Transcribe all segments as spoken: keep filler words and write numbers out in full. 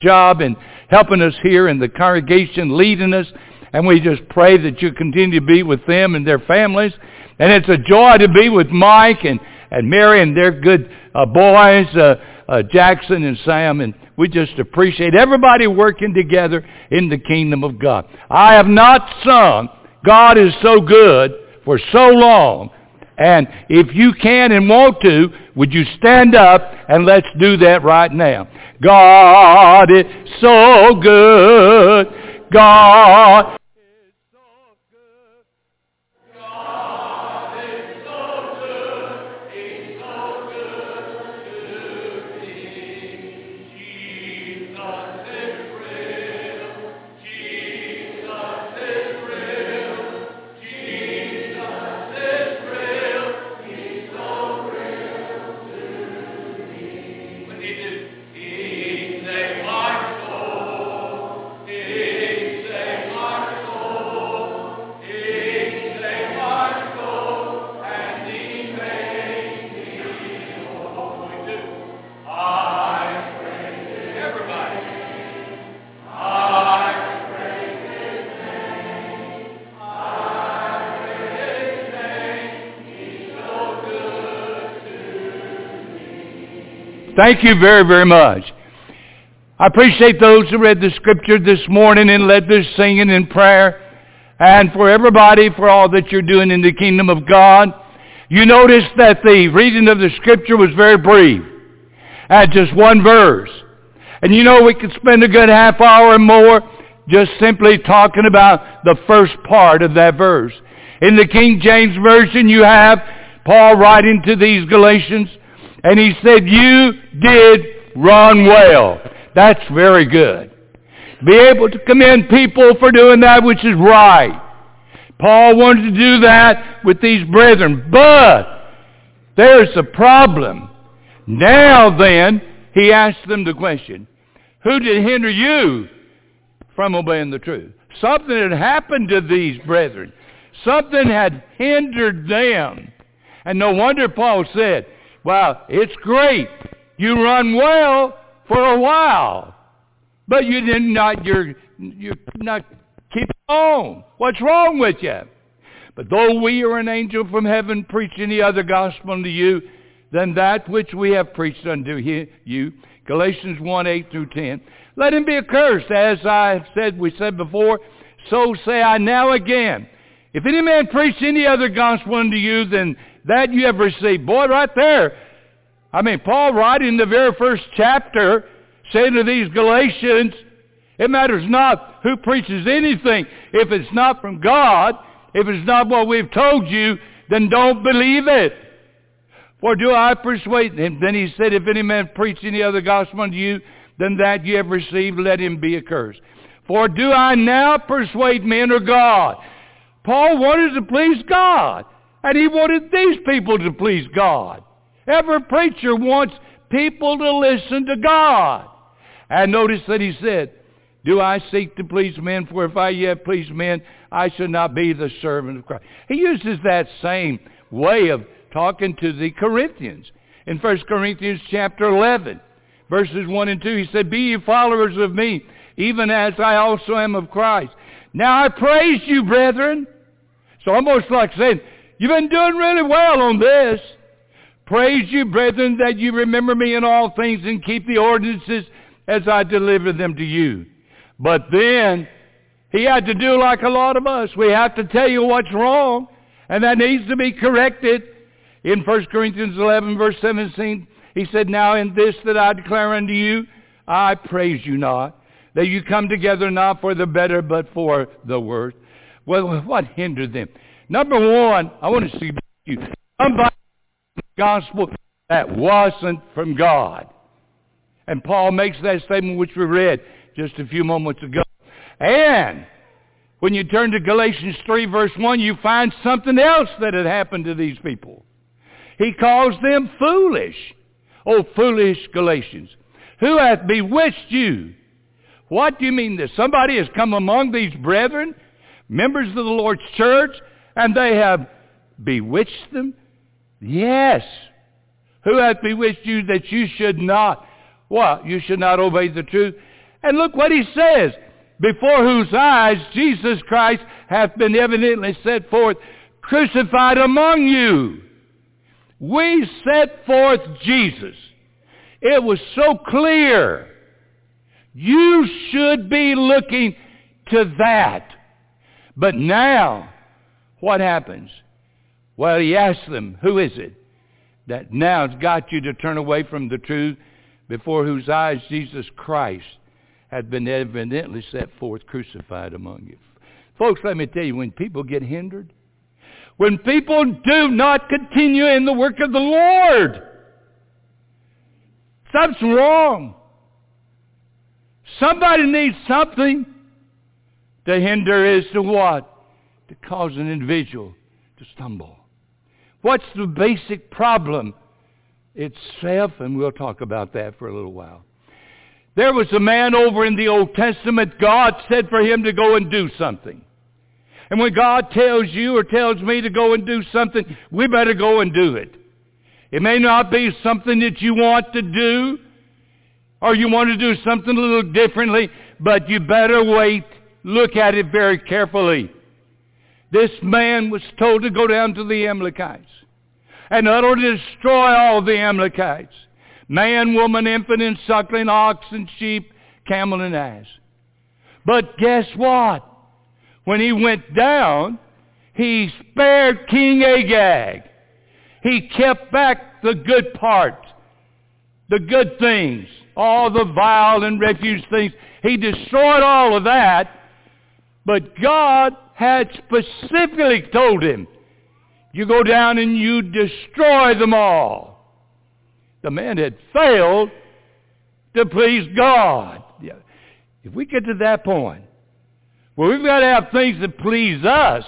job in helping us here in the congregation, leading us. And we just pray that you continue to be with them and their families. And it's a joy to be with Mike and, and Mary and their good uh, boys, uh, uh, Jackson and Sam. And we just appreciate everybody working together in the kingdom of God. I have not sung God is so good for so long. And if you can and want to, would you stand up and let's do that right now. God is so good. God Thank you very, very much. I appreciate those who read the scripture this morning and led this singing and prayer. And for everybody, for all that you're doing in the kingdom of God. You notice that the reading of the scripture was very brief. At just one verse. And you know we could spend a good half hour or more just simply talking about the first part of that verse. In the King James Version you have Paul writing to these Galatians. And he said, you did run well. That's very good. Be able to commend people for doing that which is right. Paul wanted to do that with these brethren. But there's a problem. Now then, he asked them the question, who did hinder you from obeying the truth? Something had happened to these brethren. Something had hindered them. And no wonder Paul said, well, it's great. You run well for a while. But you did not, you're, you're not keep on. What's wrong with you? But though we or an angel from heaven preach any other gospel unto you than that which we have preached unto you, Galatians one, eight through ten, let him be accursed. As I have said, we said before, so say I now again. If any man preach any other gospel unto you than that you have received. Boy, right there. I mean, Paul writing in the very first chapter, saying to these Galatians, it matters not who preaches anything. If it's not from God, if it's not what we've told you, then don't believe it. For do I persuade him? Then he said, if any man preach any other gospel unto you than that you have received, let him be accursed. For do I now persuade men or God? Paul wanted to please God. And he wanted these people to please God. Every preacher wants people to listen to God. And notice that he said, do I seek to please men? For if I yet please men, I should not be the servant of Christ. He uses that same way of talking to the Corinthians. In First Corinthians chapter eleven, verses one and two, he said, be ye followers of me, even as I also am of Christ. Now I praise you, brethren. So almost like saying, you've been doing really well on this. Praise you, brethren, that you remember me in all things and keep the ordinances as I deliver them to you. But then, he had to do like a lot of us. We have to tell you what's wrong, and that needs to be corrected. In First Corinthians eleven, verse seventeen, he said, now in this that I declare unto you, I praise you not, that you come together not for the better, but for the worse. Well, what hindered them? Number one, I want to suggest you, somebody in the gospel that wasn't from God. And Paul makes that statement which we read just a few moments ago. And when you turn to Galatians three, verse one, you find something else that had happened to these people. He calls them foolish. Oh, foolish Galatians, who hath bewitched you? What do you mean this? Somebody has come among these brethren, members of the Lord's church, and they have bewitched them? Yes. Who hath bewitched you that you should not, what? You should not obey the truth? And look what he says. Before whose eyes Jesus Christ hath been evidently set forth, crucified among you. We set forth Jesus. It was so clear. You should be looking to that. But now, what happens? Well, he asked them, who is it that now has got you to turn away from the truth, before whose eyes Jesus Christ hath been evidently set forth, crucified among you? Folks, let me tell you, when people get hindered, when people do not continue in the work of the Lord, something's wrong. Somebody needs something to hinder as to what? To cause an individual to stumble. What's the basic problem? It's self, and we'll talk about that for a little while. There was a man over in the Old Testament. God said for him to go and do something. And when God tells you or tells me to go and do something, we better go and do it. It may not be something that you want to do, or you want to do something a little differently, but you better wait. Look at it very carefully. This man was told to go down to the Amalekites and utterly destroy all the Amalekites. Man, woman, infant, and suckling, ox and sheep, camel and ass. But guess what? When he went down, he spared King Agag. He kept back the good part, the good things, all the vile and refuse things. He destroyed all of that. But God had specifically told him, you go down and you destroy them all. The man had failed to please God. If we get to that point, where we've got to have things that please us,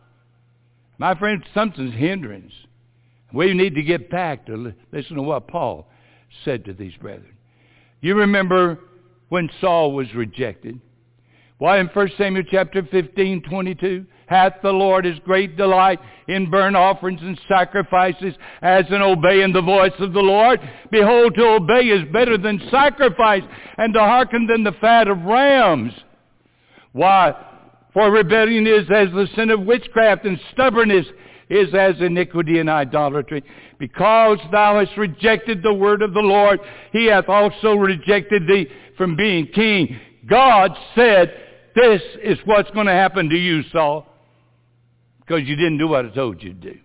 my friend, something's hindrance. We need to get back to listen to what Paul said to these brethren. You remember when Saul was rejected? Why, in First Samuel chapter fifteen, twenty-two, hath the Lord his great delight in burnt offerings and sacrifices, as in obeying the voice of the Lord. Behold, to obey is better than sacrifice, and to hearken than the fat of rams. Why? For rebellion is as the sin of witchcraft, and stubbornness is as iniquity and idolatry. Because thou hast rejected the word of the Lord, he hath also rejected thee from being king. God said, this is what's going to happen to you, Saul, because you didn't do what I told you to do.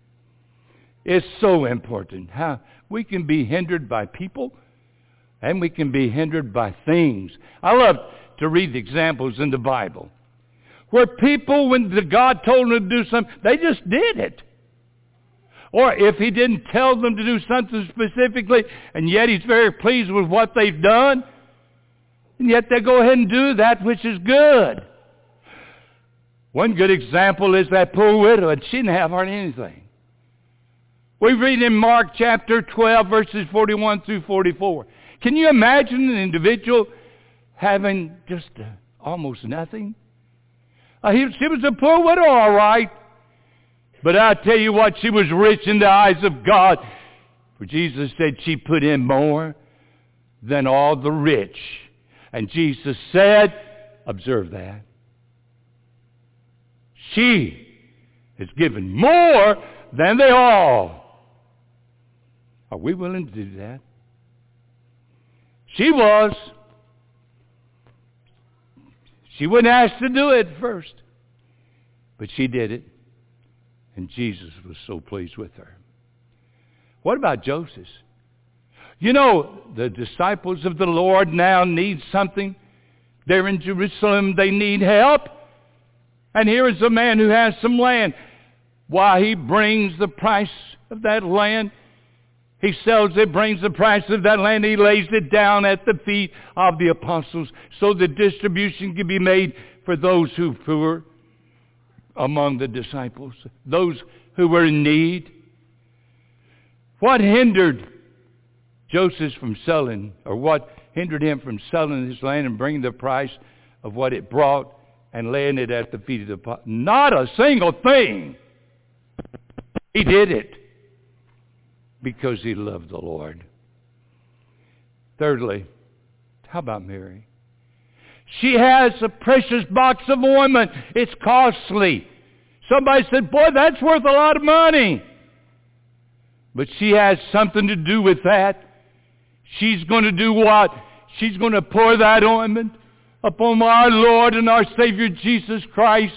It's so important how we can be hindered by people, and we can be hindered by things. I love to read the examples in the Bible where people, when the God told them to do something, they just did it. Or if he didn't tell them to do something specifically, and yet he's very pleased with what they've done, and yet they go ahead and do that which is good. One good example is that poor widow, and she didn't have hardly anything. We read in Mark chapter twelve, verses forty-one through forty-four. Can you imagine an individual having just uh, almost nothing? Uh, he, she was a poor widow, all right. But I tell you what, she was rich in the eyes of God. For Jesus said she put in more than all the rich. And Jesus said, observe that, she has given more than they all. Are we willing to do that? She was. She wasn't asked to do it first, but she did it. And Jesus was so pleased with her. What about Joseph? You know, the disciples of the Lord now need something. They're in Jerusalem. They need help. And here is a man who has some land. Why, he brings the price of that land. He sells it, brings the price of that land. He lays it down at the feet of the apostles so the distribution can be made for those who were among the disciples, those who were in need. What hindered Joseph from selling, or what hindered him from selling his land and bringing the price of what it brought and laying it at the feet of the apostles? Not a single thing. He did it because he loved the Lord. Thirdly, how about Mary? She has a precious box of ointment. It's costly. Somebody said, boy, that's worth a lot of money. But she has something to do with that. She's going to do what? She's going to pour that ointment upon our Lord and our Savior Jesus Christ.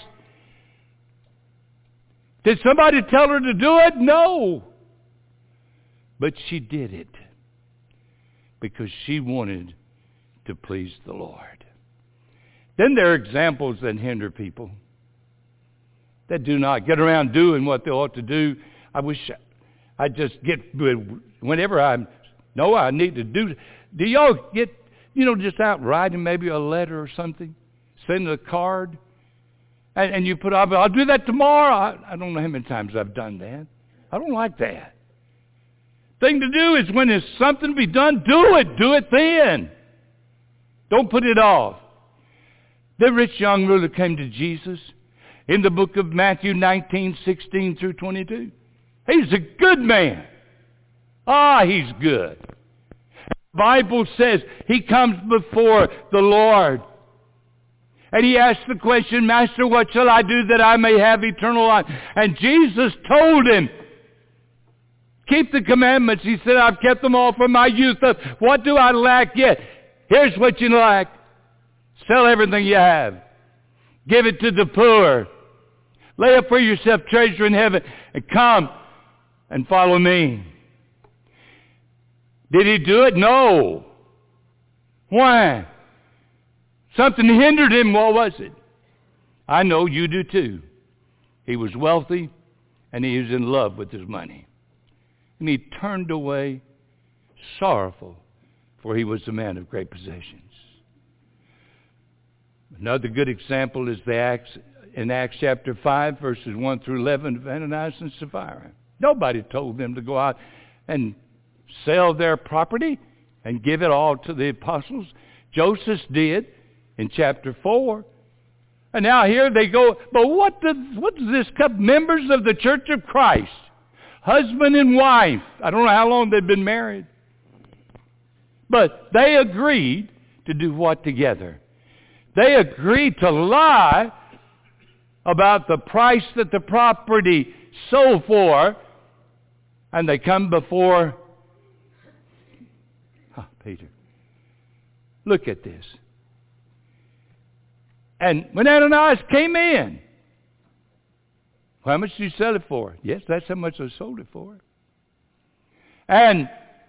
Did somebody tell her to do it? No. But she did it because she wanted to please the Lord. Then there are examples that hinder people that do not get around doing what they ought to do. I wish I just get, whenever I know I need to do, do y'all get, you know, just out writing maybe a letter or something, send a card, and, and you put, I'll, I'll do that tomorrow. I, I don't know how many times I've done that. I don't like that. Thing to do is when there's something to be done, do it. Do it then. Don't put it off. The rich young ruler came to Jesus in the book of Matthew nineteen, sixteen through twenty-two. He's a good man. Ah, he's good. The Bible says he comes before the Lord. And he asked the question, Master, what shall I do that I may have eternal life? And Jesus told him, keep the commandments. He said, I've kept them all from my youth up. What do I lack yet? Here's what you lack. Sell everything you have. Give it to the poor. Lay up for yourself treasure in heaven. And come and follow me. Did he do it? No. Why? Something hindered him. What was it? I know you do too. He was wealthy and he was in love with his money. And he turned away sorrowful, for he was a man of great possessions. Another good example is the Acts, in Acts chapter five, verses one through eleven, of Ananias and Sapphira. Nobody told them to go out and sell their property and give it all to the apostles. Joseph did in chapter four. And now here they go, but what, does, what does this come? Members of the Church of Christ, husband and wife. I don't know how long they've been married. But they agreed to do what together? They agreed to lie about the price that the property sold for, and they come before oh, Peter. Look at this. And when Ananias came in, how much did you sell it for? Yes, that's how much I sold it for. And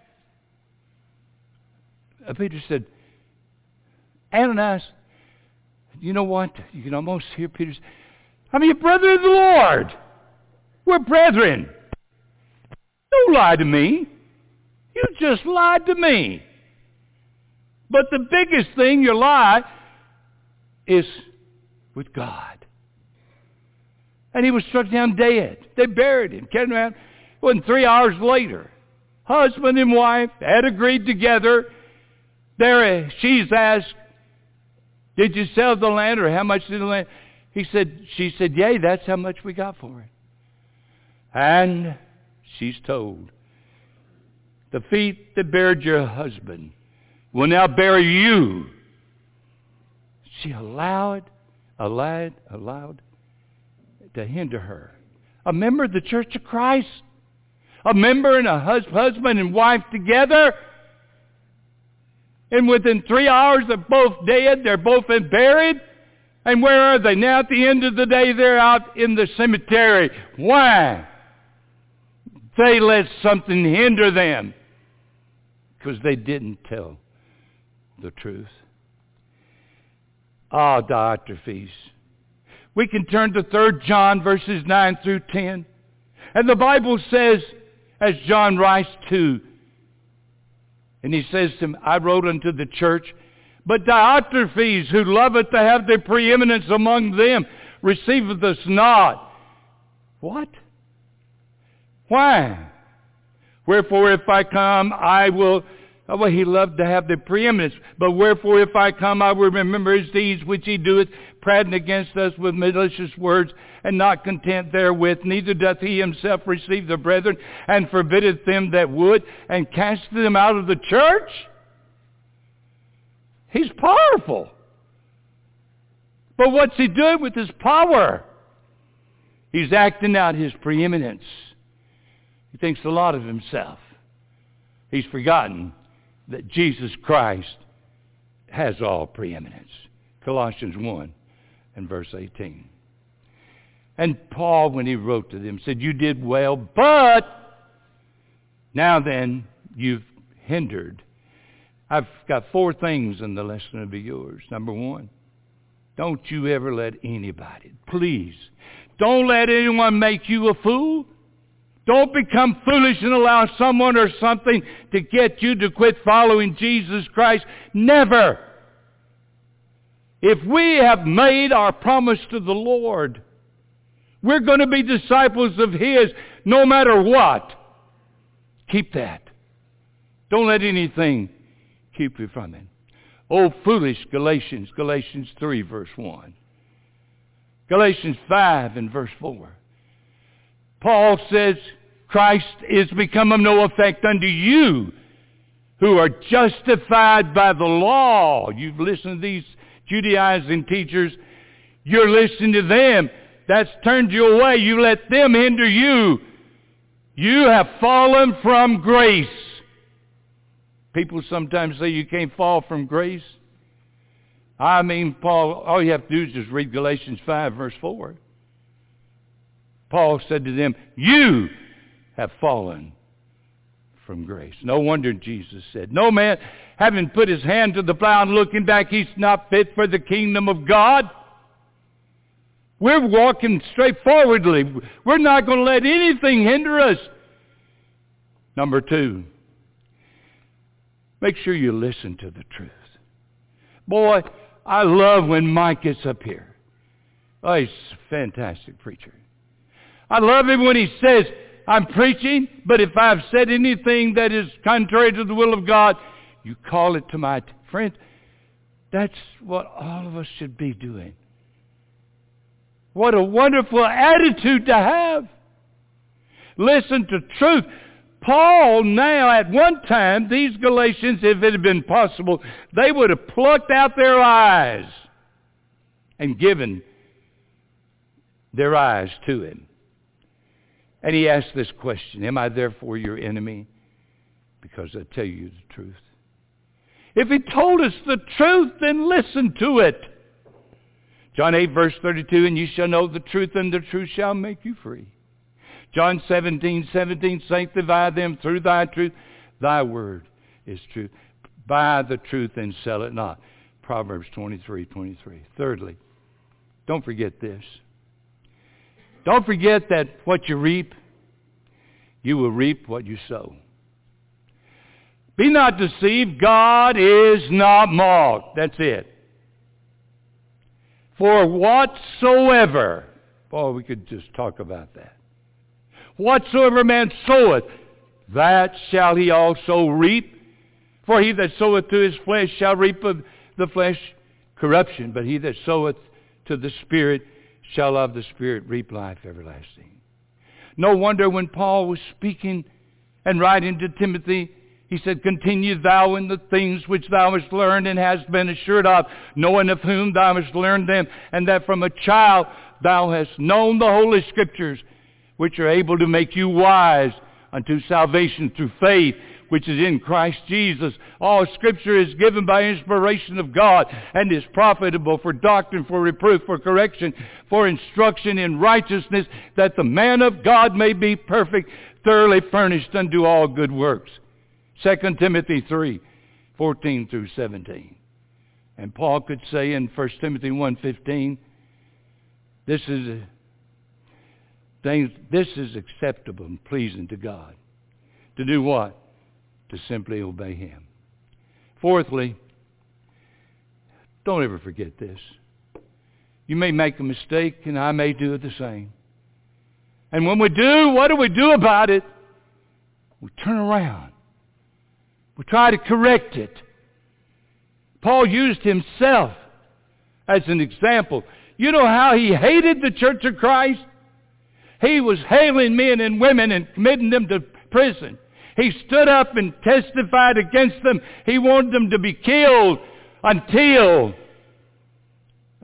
Peter said, Ananias, you know what? You can almost hear Peter say, I'm your brother in the Lord. We're brethren. Don't lie to me. You just lied to me. But the biggest thing, your lie, is with God. And he was struck down dead. They buried him. Carried him out. It wasn't three hours later. Husband and wife had agreed together. There, she's asked, did you sell the land, or how much did the land? He said, she said, yea, that's how much we got for it. And she's told, the feet that buried your husband will now bury you. She allowed, allowed, allowed to hinder her. A member of the Church of Christ, a member and a hus- husband and wife together, and within three hours they're both dead, they're both been buried. And where are they? Now at the end of the day they're out in the cemetery. Why? They let something hinder them. Because they didn't tell the truth. Ah, Diotrephes. We can turn to Third John verses nine through ten. And the Bible says, as John writes to, and he says to him, I wrote unto the church, but Diotrephes, who loveth to have the preeminence among them, receiveth us not. What? Why? Wherefore if I come, I will... Oh, well, he loved to have the preeminence. But wherefore if I come, I will remember his deeds which he doeth, prating against us with malicious words, and not content therewith. Neither doth he himself receive the brethren, and forbiddeth them that would, and casteth them out of the church. He's powerful. But what's he doing with his power? He's acting out his preeminence. He thinks a lot of himself. He's forgotten that Jesus Christ has all preeminence. Colossians one and verse eighteen. And Paul, when he wrote to them, said, you did well, but now then, you've hindered. I've got four things in the lesson to be yours. Number one, don't you ever let anybody, please, don't let anyone make you a fool. Don't become foolish and allow someone or something to get you to quit following Jesus Christ. Never. If we have made our promise to the Lord, we're going to be disciples of His no matter what. Keep that. Don't let anything keep you from it. Oh, foolish Galatians, Galatians three, verse one. Galatians five and verse four. Paul says, Christ is become of no effect unto you who are justified by the law. You've listened to these Judaizing teachers. You're listening to them. That's turned you away. You let them hinder you. You have fallen from grace. People sometimes say you can't fall from grace. I mean, Paul, all you have to do is just read Galatians five, verse four. Paul said to them, you have fallen from grace. No wonder Jesus said, no man, having put his hand to the plow and looking back, he's not fit for the kingdom of God. We're walking straightforwardly. We're not going to let anything hinder us. Number two, make sure you listen to the truth. Boy, I love when Mike gets up here. Oh, he's a fantastic preacher. I love him when he says, I'm preaching, but if I've said anything that is contrary to the will of God, you call it to my... T- Friend, that's what all of us should be doing. What a wonderful attitude to have. Listen to truth. Paul now, at one time, these Galatians, if it had been possible, they would have plucked out their eyes and given their eyes to him. And he asked this question, am I therefore your enemy? Because I tell you the truth. If he told us the truth, then listen to it. John eight, verse thirty-two, and you shall know the truth, and the truth shall make you free. John seventeen, seventeen, sanctify them through thy truth. Thy word is truth. Buy the truth and sell it not. Proverbs twenty-three, twenty-three. Thirdly, don't forget this. Don't forget that what you reap, you will reap what you sow. Be not deceived. God is not mocked. That's it. For whatsoever, boy, we could just talk about that. Whatsoever man soweth, that shall he also reap. For he that soweth to his flesh shall reap of the flesh corruption, but he that soweth to the Spirit shall of the Spirit reap life everlasting. No wonder when Paul was speaking and writing to Timothy, he said, continue thou in the things which thou hast learned and hast been assured of, knowing of whom thou hast learned them, and that from a child thou hast known the Holy Scriptures, which are able to make you wise unto salvation through faith, which is in Christ Jesus. All Scripture is given by inspiration of God and is profitable for doctrine, for reproof, for correction, for instruction in righteousness, that the man of God may be perfect, thoroughly furnished unto all good works. Second Timothy three, fourteen through seventeen. And Paul could say in First Timothy one, fifteen, this is, things, this is acceptable and pleasing to God. To do what? To simply obey Him. Fourthly, don't ever forget this. You may make a mistake and I may do the same. And when we do, what do we do about it? We turn around. We try to correct it. Paul used himself as an example. You know how he hated the Church of Christ? He was hailing men and women and committing them to prison. He stood up and testified against them. He wanted them to be killed until,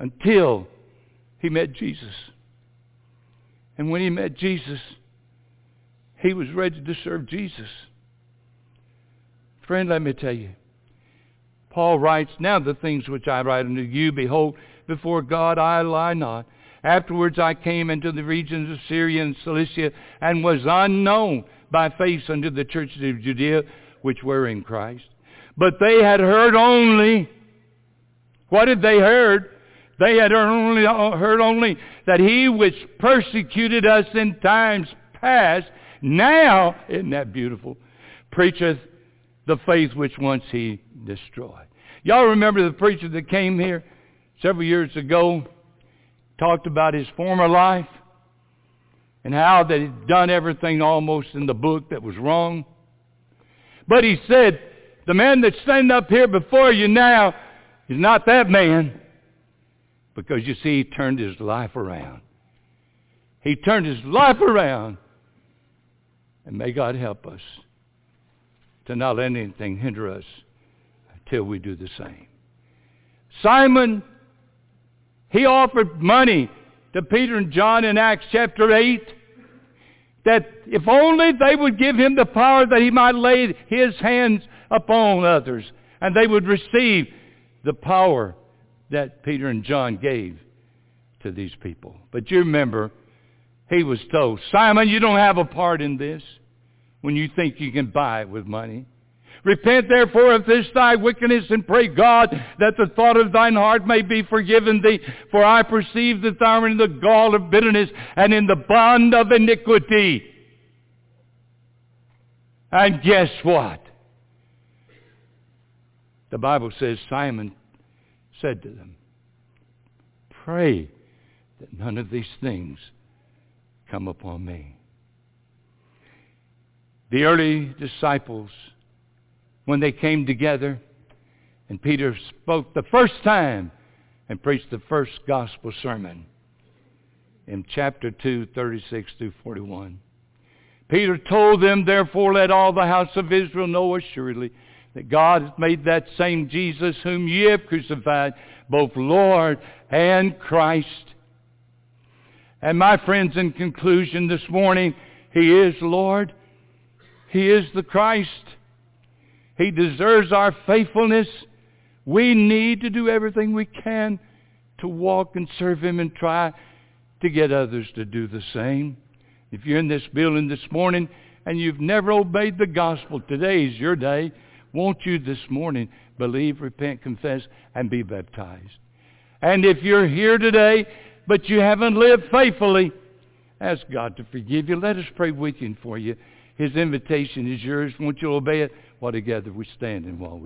until he met Jesus. And when he met Jesus, he was ready to serve Jesus. Friend, let me tell you, Paul writes, now the things which I write unto you, behold, before God I lie not. Afterwards I came into the regions of Syria and Cilicia, and was unknown by face unto the churches of Judea, which were in Christ. But they had heard only, what had they heard? They had only heard only that he which persecuted us in times past, now, isn't that beautiful, preacheth the faith which once he destroyed. Y'all remember the preacher that came here several years ago, talked about his former life and how that he'd done everything almost in the book that was wrong. But he said, the man that's standing up here before you now is not that man, because you see, he turned his life around. He turned his life around. And may God help us to not let anything hinder us until we do the same. Simon, he offered money to Peter and John in Acts chapter eight, that if only they would give him the power that he might lay his hands upon others, and they would receive the power that Peter and John gave to these people. But you remember, he was told, Simon, you don't have a part in this when you think you can buy it with money. Repent therefore of this thy wickedness, and pray God that the thought of thine heart may be forgiven thee. For I perceive that thou art in the gall of bitterness and in the bond of iniquity. And guess what? The Bible says Simon said to them, pray that none of these things come upon me. The early disciples, when they came together, and Peter spoke the first time and preached the first gospel sermon in chapter two, thirty-six through forty-one. Peter told them, therefore let all the house of Israel know assuredly that God hath made that same Jesus whom ye have crucified, both Lord and Christ. And my friends, in conclusion this morning, he is Lord. He is the Christ. He deserves our faithfulness. We need to do everything we can to walk and serve him and try to get others to do the same. If you're in this building this morning and you've never obeyed the gospel, today is your day. Won't you this morning believe, repent, confess, and be baptized? And if you're here today, but you haven't lived faithfully, ask God to forgive you. Let us pray with you and for you. His invitation is yours. Won't you obey it? While together we stand and while we